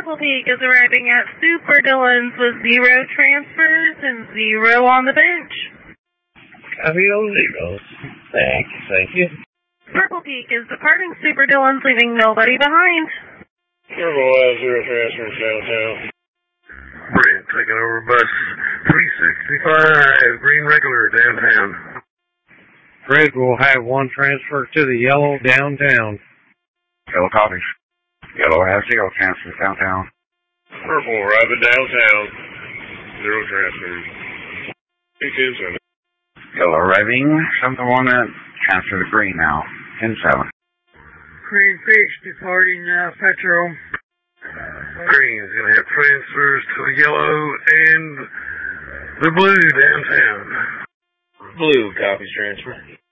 Purple Peak is arriving at Super Dillon's with 0 transfers and 0 on the bench. Copy all zeros. Thank you. Purple Peak is departing Super Dillon's, leaving nobody behind. Purple has 0 transfers downtown. Brent taking over bus 365, green regular downtown. Red will have 1 transfer to the yellow downtown. Yellow copies. Yellow has 0 transfers downtown. Purple arriving downtown. 0 transfers. 8-10-7. Yellow arriving 7-1 and transfer to green now. 10-7. Green Fix departing Petro. Green's going to have transfers to the yellow and the blue downtown. Blue copies transfer.